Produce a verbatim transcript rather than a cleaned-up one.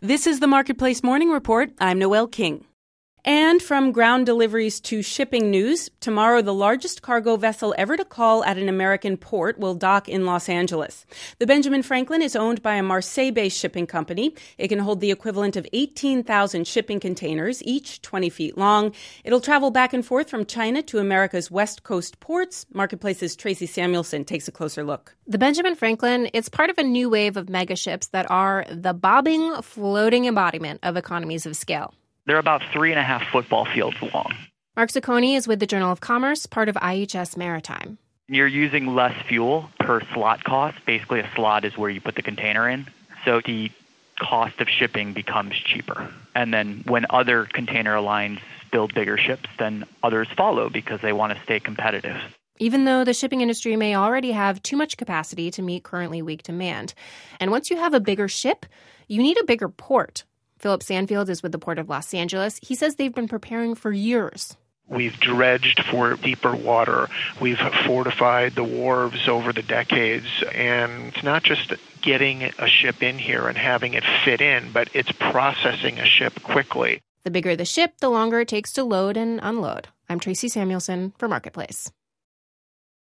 This is the Marketplace Morning Report. I'm Noelle King. And from ground deliveries to shipping news, tomorrow the largest cargo vessel ever to call at an American port will dock in Los Angeles. The Benjamin Franklin is owned by a Marseille-based shipping company. It can hold the equivalent of eighteen thousand shipping containers, each twenty feet long. It'll travel back and forth from China to America's West Coast ports. Marketplace's Tracy Samuelson takes a closer look. The Benjamin Franklin is part of a new wave of megaships that are the bobbing, floating embodiment of economies of scale. They're about three and a half football fields long. Mark Ciccone is with the Journal of Commerce, part of I H S Maritime. You're using less fuel per slot cost. Basically, a slot is where you put the container in. So the cost of shipping becomes cheaper. And then when other container lines build bigger ships, then others follow because they want to stay competitive. Even though the shipping industry may already have too much capacity to meet currently weak demand. And once you have a bigger ship, you need a bigger port. Philip Sandfield is with the Port of Los Angeles. He says they've been preparing for years. We've dredged for deeper water. We've fortified the wharves over the decades. And it's not just getting a ship in here and having it fit in, but it's processing a ship quickly. The bigger the ship, the longer it takes to load and unload. I'm Tracy Samuelson for Marketplace.